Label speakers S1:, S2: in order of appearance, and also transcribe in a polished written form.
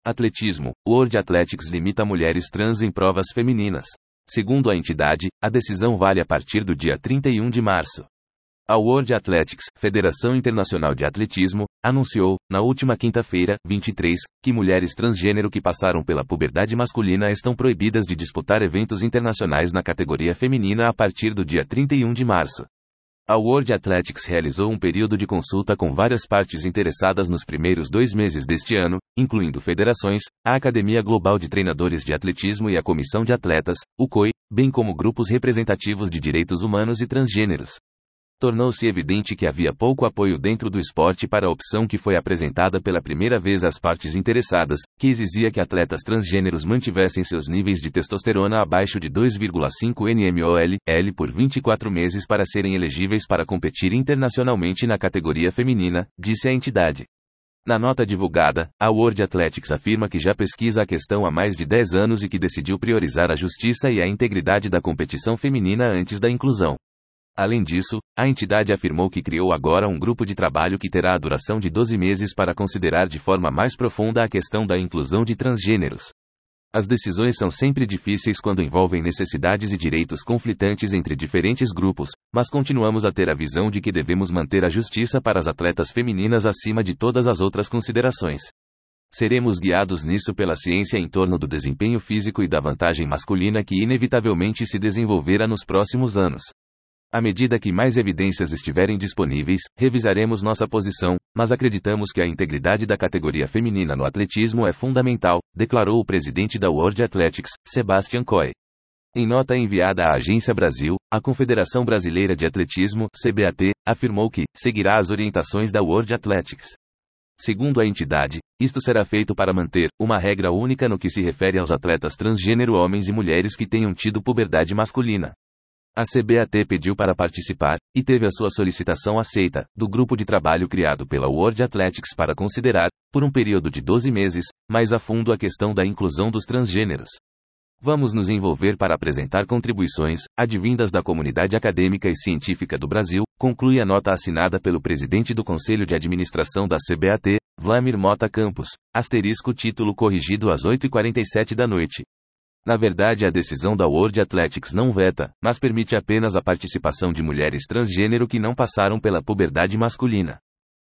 S1: Atletismo. O World Athletics limita mulheres trans em provas femininas. Segundo a entidade, a decisão vale a partir do dia 31 de março. A World Athletics, Federação Internacional de Atletismo, anunciou, na última quinta-feira, 23, que mulheres transgênero que passaram pela puberdade masculina estão proibidas de disputar eventos internacionais na categoria feminina a partir do dia 31 de março. A World Athletics realizou um período de consulta com várias partes interessadas nos primeiros 2 meses deste ano, incluindo federações, a Academia Global de Treinadores de Atletismo e a Comissão de Atletas, o COI, bem como grupos representativos de direitos humanos e transgêneros. Tornou-se evidente que havia pouco apoio dentro do esporte para a opção que foi apresentada pela primeira vez às partes interessadas, que exigia que atletas transgêneros mantivessem seus níveis de testosterona abaixo de 2,5 nmol/L por 24 meses para serem elegíveis para competir internacionalmente na categoria feminina, disse a entidade. Na nota divulgada, a World Athletics afirma que já pesquisa a questão há mais de 10 anos e que decidiu priorizar a justiça e a integridade da competição feminina antes da inclusão. Além disso, a entidade afirmou que criou agora um grupo de trabalho que terá a duração de 12 meses para considerar de forma mais profunda a questão da inclusão de transgêneros. As decisões são sempre difíceis quando envolvem necessidades e direitos conflitantes entre diferentes grupos, mas continuamos a ter a visão de que devemos manter a justiça para as atletas femininas acima de todas as outras considerações. Seremos guiados nisso pela ciência em torno do desempenho físico e da vantagem masculina que inevitavelmente se desenvolverá nos próximos anos. À medida que mais evidências estiverem disponíveis, revisaremos nossa posição, mas acreditamos que a integridade da categoria feminina no atletismo é fundamental, declarou o presidente da World Athletics, Sebastian Coe. Em nota enviada à Agência Brasil, a Confederação Brasileira de Atletismo, CBAT, afirmou que seguirá as orientações da World Athletics. Segundo a entidade, isto será feito para manter uma regra única no que se refere aos atletas transgênero homens e mulheres que tenham tido puberdade masculina. A CBAT pediu para participar, e teve a sua solicitação aceita, do grupo de trabalho criado pela World Athletics para considerar, por um período de 12 meses, mais a fundo a questão da inclusão dos transgêneros. Vamos nos envolver para apresentar contribuições, advindas da comunidade acadêmica e científica do Brasil, conclui a nota assinada pelo presidente do Conselho de Administração da CBAT, Vlamir Mota Campos, título corrigido às 8h47 da noite. Na verdade, a decisão da World Athletics não veta, mas permite apenas a participação de mulheres transgênero que não passaram pela puberdade masculina.